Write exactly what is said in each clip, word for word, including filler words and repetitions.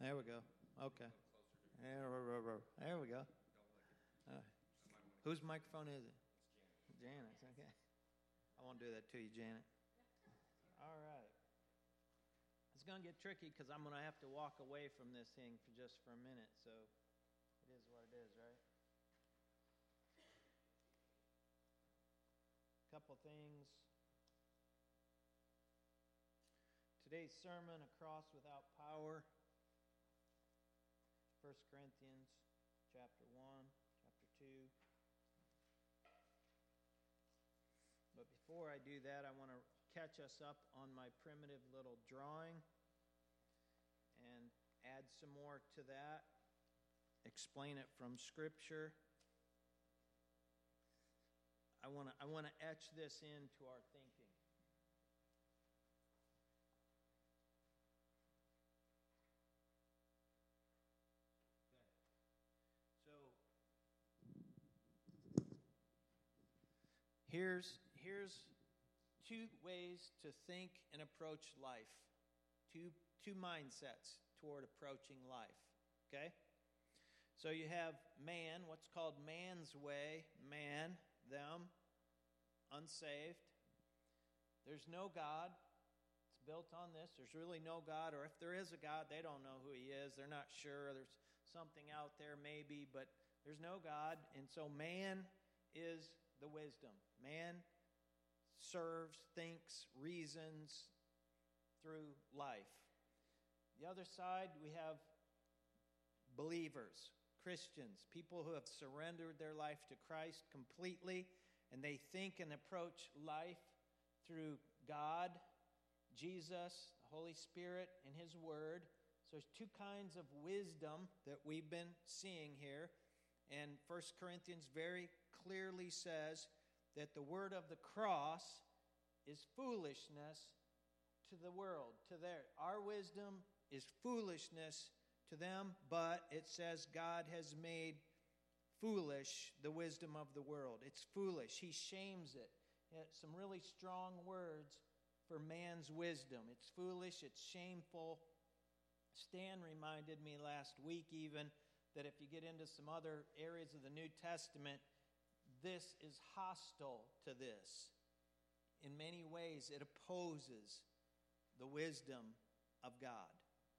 There we go. Okay. There, there we go. All right. Whose microphone is it? It's Janet's. Okay. I won't do that to you, Janet. All right. It's going to get tricky because I'm going to have to walk away from this thing for just for a minute. So it is what it is, right? A couple things. Today's sermon, A Cross Without Power. First Corinthians chapter one, chapter two. But before I do that, I want to catch us up on my primitive little drawing and add some more to that. Explain it from Scripture. I want to I want to etch this into our thinking. So here's here's two ways to think and approach life. Two two mindsets toward approaching life. Okay? So you have man, what's called man's way, man, them, unsaved. There's no God. It's built on this. There's really no God, or if there is a God, they don't know who he is. They're not sure. There's something out there maybe, but there's no God. And so man is the wisdom. Man serves, thinks, reasons through life. The other side, we have believers, Christians, people who have surrendered their life to Christ completely, and they think and approach life through God, Jesus, the Holy Spirit, and His Word. So there's two kinds of wisdom that we've been seeing here. And First Corinthians very clearly says that the word of the cross is foolishness to the world, to their. Our wisdom is foolishness to them, but it says God has made foolish the wisdom of the world. It's foolish. He shames it. It's some really strong words for man's wisdom. It's foolish. It's shameful. Stan reminded me last week even that if you get into some other areas of the New Testament, this is hostile to this. In many ways, it opposes the wisdom of God.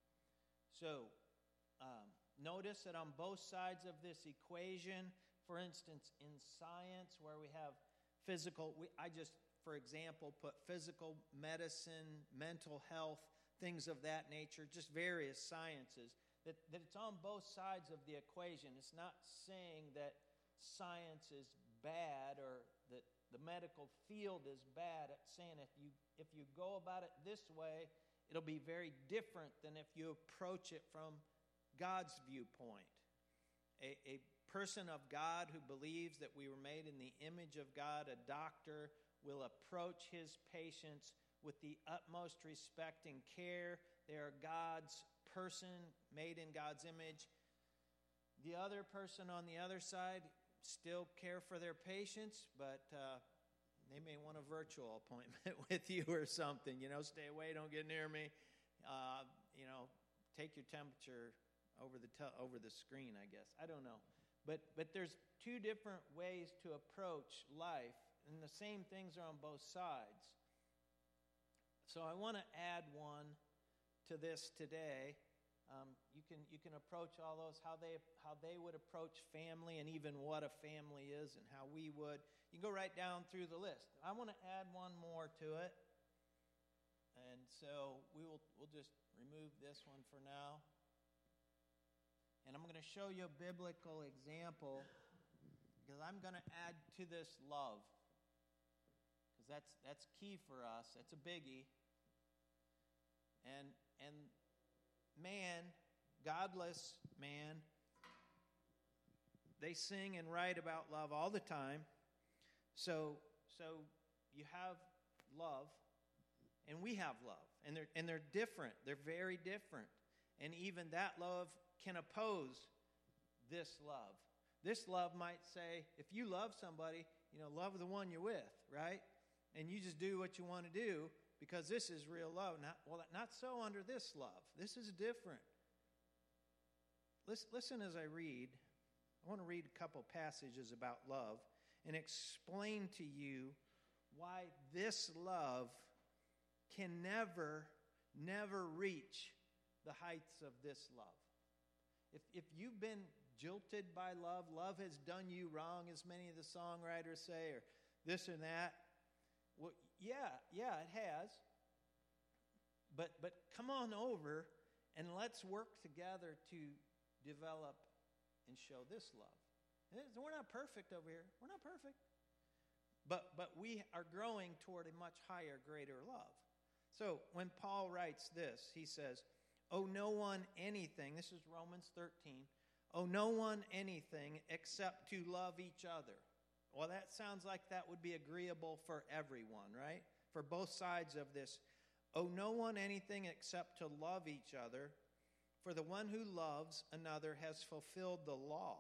So, um, notice that on both sides of this equation, for instance, in science, where we have physical, we, I just, for example, put physical medicine, mental health, things of that nature, just various sciences, that, that it's on both sides of the equation. It's not saying that science is bad or that the medical field is bad. It's saying if you if you go about it this way, it'll be very different than if you approach it from God's viewpoint. A, a person of God who believes that we were made in the image of God, a doctor, will approach his patients with the utmost respect and care. They are God's person, made in God's image. The other person on the other side still care for their patients, but uh, they may want a virtual appointment with you or something. You know, stay away, don't get near me. Uh, you know, take your temperature over the te- over the screen, I guess. I don't know. But but there's two different ways to approach life, and the same things are on both sides. So I want to add one to this today. Um, you can you can approach all those, how they how they would approach family, and even what a family is, and how we would. You can go right down through the list. I want to add one more to it, and so we will we'll just remove this one for now. And I'm going to show you a biblical example, because I'm going to add to this love, because that's that's key for us. That's a biggie. And and man, godless man, they sing and write about love all the time. So so you have love, and we have love, and they're and they're different. They're very different, and even that love can oppose this love. This love might say, if you love somebody, you know, love the one you're with, right? And you just do what you want to do, because this is real love. Not, well, not so under this love. This is different. listen, listen as I read. I want to read a couple passages about love and explain to you why this love can never, never reach the heights of this love. If, if you've been jilted by love, love has done you wrong, as many of the songwriters say, or this or that, well, yeah, yeah, it has. But but come on over and let's work together to develop and show this love. We're not perfect over here. We're not perfect. But but we are growing toward a much higher, greater love. So when Paul writes this, he says, "Owe no one anything." This is Romans thirteen. "Owe no one anything except to love each other." Well, that sounds like that would be agreeable for everyone, right? For both sides of this. "Owe no one anything except to love each other, for the one who loves another has fulfilled the law."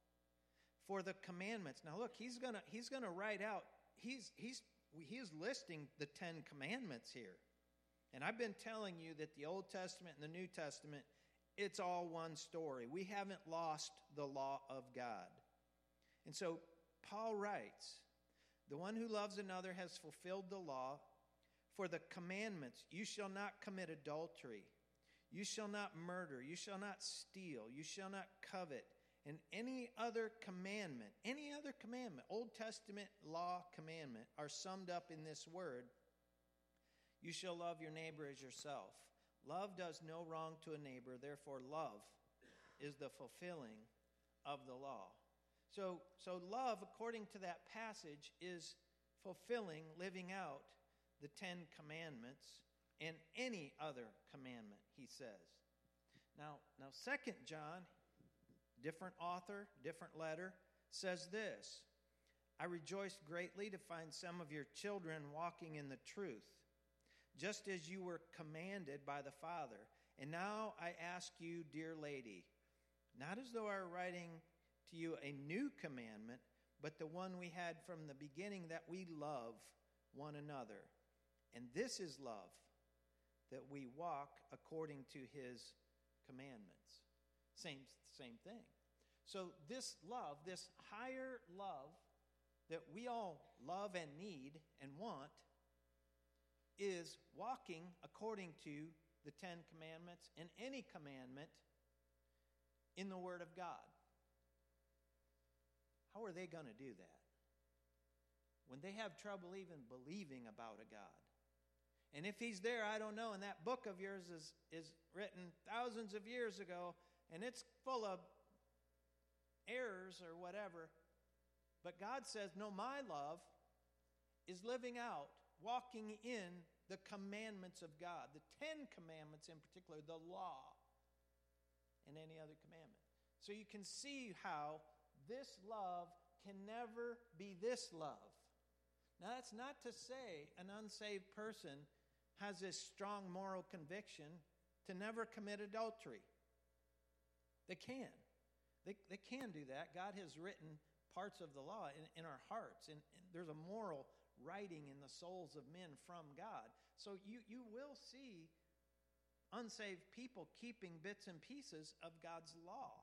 For the commandments. Now look, he's gonna he's gonna write out, he's he's he's listing the Ten Commandments here. And I've been telling you that the Old Testament and the New Testament, it's all one story. We haven't lost the law of God. And so Paul writes, "The one who loves another has fulfilled the law. For the commandments, you shall not commit adultery, you shall not murder, you shall not steal, you shall not covet, and any other commandment," any other commandment, Old Testament law commandment, are summed up in this word, "You shall love your neighbor as yourself. Love does no wrong to a neighbor, therefore love is the fulfilling of the law." So, so love, according to that passage, is fulfilling, living out the Ten Commandments and any other commandment, he says. Now, now Second John, different author, different letter, says this, "I rejoiced greatly to find some of your children walking in the truth, just as you were commanded by the Father. And now I ask you, dear lady, not as though I were writing to you a new commandment, but the one we had from the beginning, that we love one another. And this is love, that we walk according to his commandments." Same, same thing. So this love, this higher love that we all love and need and want, is walking according to the Ten Commandments and any commandment in the Word of God. How are they going to do that when they have trouble even believing about a God? And if he's there, I don't know. And that book of yours is, is written thousands of years ago, and it's full of errors or whatever. But God says, no, my love is living out, walking in the commandments of God, the Ten Commandments in particular, the law, and any other commandment. So you can see how this love can never be this love. Now, that's not to say an unsaved person has this strong moral conviction to never commit adultery. They can. They, they can do that. God has written parts of the law in, in our hearts, and, and there's a moral writing in the souls of men from God. So you, you will see unsaved people keeping bits and pieces of God's law.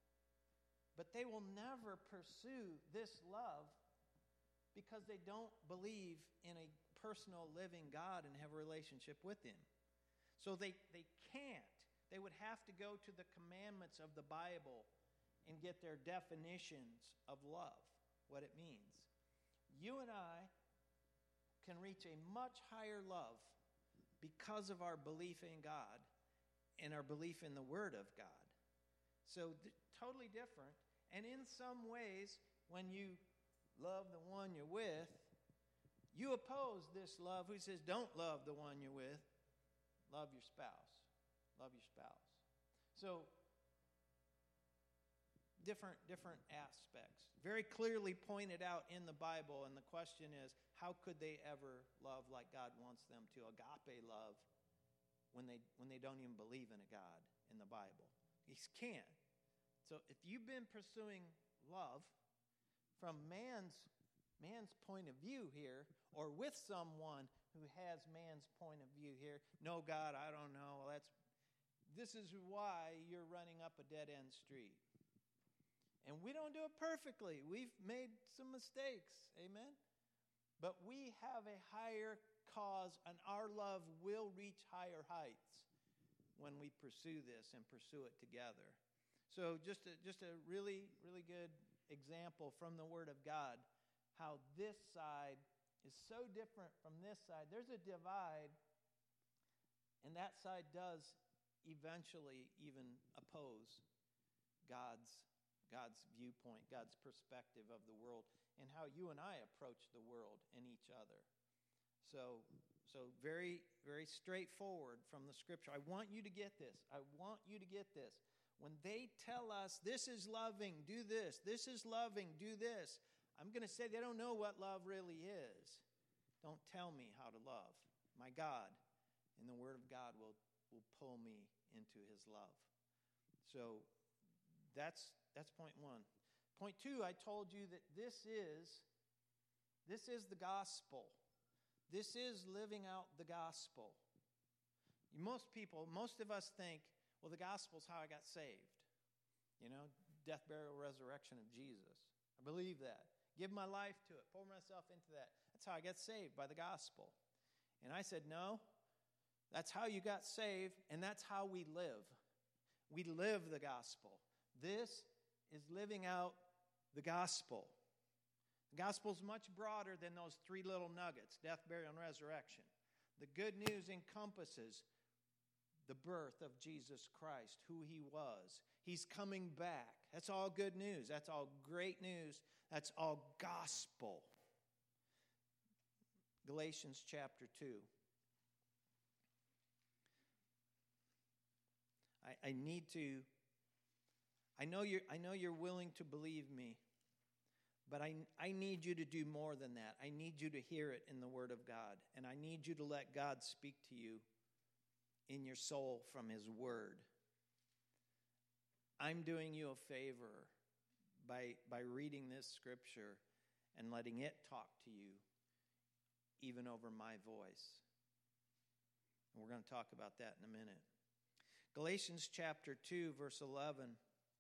But they will never pursue this love because they don't believe in a personal living God and have a relationship with him. So they, they can't. They would have to go to the commandments of the Bible and get their definitions of love, what it means. You and I can reach a much higher love because of our belief in God and our belief in the Word of God. So th- totally different. And in some ways, when you love the one you're with, you oppose this love who says, don't love the one you're with. Love your spouse. Love your spouse. So, different, different aspects. Very clearly pointed out in the Bible, and the question is, how could they ever love like God wants them to? Agape love when they, when they don't even believe in a God in the Bible. He can't. So if you've been pursuing love from man's man's point of view here, or with someone who has man's point of view here, no, God, I don't know. Well, that's this is why you're running up a dead-end street. And we don't do it perfectly. We've made some mistakes. Amen? But we have a higher cause, and our love will reach higher heights when we pursue this and pursue it together. So just a, just a really, really good example from the Word of God, how this side is so different from this side. There's a divide, and that side does eventually even oppose God's God's viewpoint, God's perspective of the world, and how you and I approach the world and each other. So, so very, very straightforward from the Scripture. I want you to get this. I want you to get this. When they tell us, this is loving, do this, this is loving, do this, I'm going to say they don't know what love really is. Don't tell me how to love. My God, and the Word of God will, will pull me into His love. So that's that's point one. Point two, I told you that this is this is the gospel. This is living out the gospel. Most people, most of us think, well, the gospel's how I got saved. You know, death, burial, resurrection of Jesus. I believe that. Give my life to it. Pour myself into that. That's how I got saved, by the gospel. And I said, no, that's how you got saved, and that's how we live. We live the gospel. This is living out the gospel. The gospel is much broader than those three little nuggets, death, burial, and resurrection. The good news encompasses the birth of Jesus Christ, who He was. He's coming back. That's all good news. That's all great news. That's all gospel. Galatians chapter two. I, I need to I know you're I know you're willing to believe me, but I, I need you to do more than that. I need you to hear it in the Word of God, and I need you to let God speak to you in your soul from His Word. I'm doing you a favor by, by reading this Scripture and letting it talk to you even over my voice. And we're going to talk about that in a minute. Galatians chapter two, verse eleven.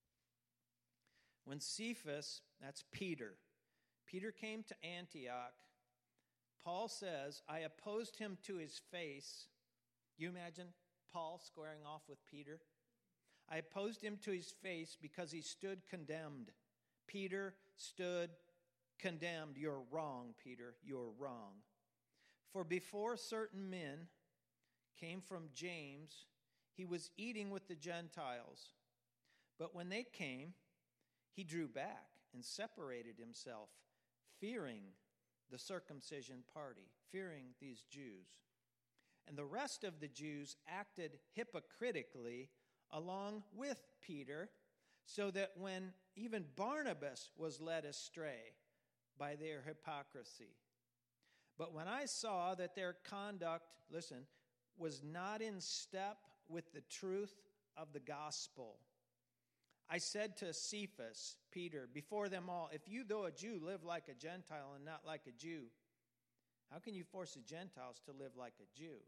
When Cephas, that's Peter, Peter came to Antioch, Paul says, I opposed him to his face. You imagine Paul squaring off with Peter? I opposed him to his face because he stood condemned. Peter stood condemned. You're wrong, Peter. You're wrong. For before certain men came from James, he was eating with the Gentiles. But when they came, he drew back and separated himself, fearing the circumcision party, fearing these Jews. And the rest of the Jews acted hypocritically along with Peter, so that when even Barnabas was led astray by their hypocrisy. But when I saw that their conduct, listen, was not in step with the truth of the gospel, I said to Cephas, Peter, before them all, if you, though a Jew, live like a Gentile and not like a Jew, how can you force the Gentiles to live like a Jew?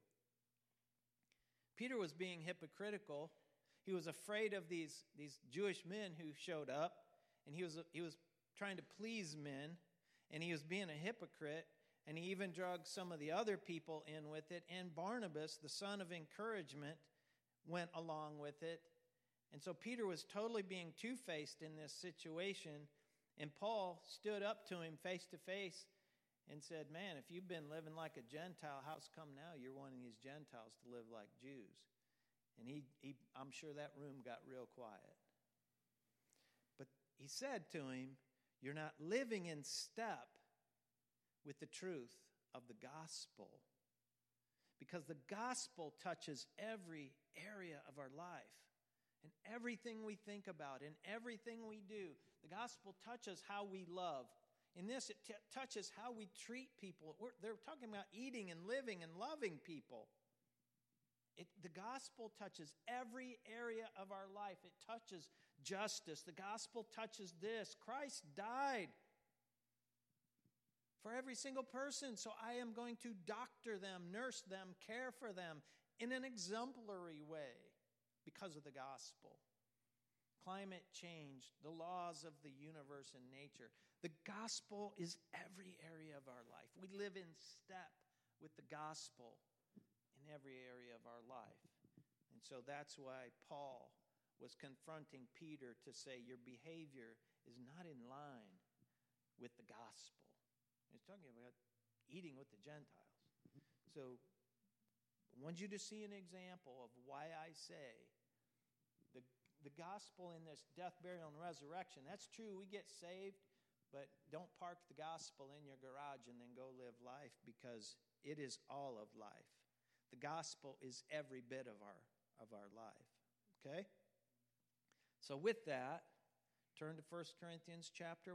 Peter was being hypocritical. He was afraid of these, these Jewish men who showed up, and he was, he was trying to please men, and he was being a hypocrite, and he even drugged some of the other people in with it, and Barnabas, the son of encouragement, went along with it. And so Peter was totally being two-faced in this situation, and Paul stood up to him face to face and said, man, if you've been living like a Gentile, how's come now you're wanting these Gentiles to live like Jews? And he, he, I'm sure that room got real quiet. But he said to him, you're not living in step with the truth of the gospel, because the gospel touches every area of our life. And everything we think about, and everything we do, the gospel touches how we love. In this, it t- touches how we treat people. We're, they're talking about eating and living and loving people. It, the gospel touches every area of our life. It touches justice. The gospel touches this. Christ died for every single person, so I am going to doctor them, nurse them, care for them in an exemplary way. because of the gospel. Climate change, the laws of the universe and nature. The gospel is every area of our life. We live in step with the gospel in every area of our life. And so that's why Paul was confronting Peter to say, your behavior is not in line with the gospel. He's talking about eating with the Gentiles. So I want you to see an example of why I say the, the gospel in this death, burial, and resurrection. That's true, we get saved, but don't park the gospel in your garage and then go live life, because it is all of life. The gospel is every bit of our of our life. Okay? So with that, turn to First Corinthians chapter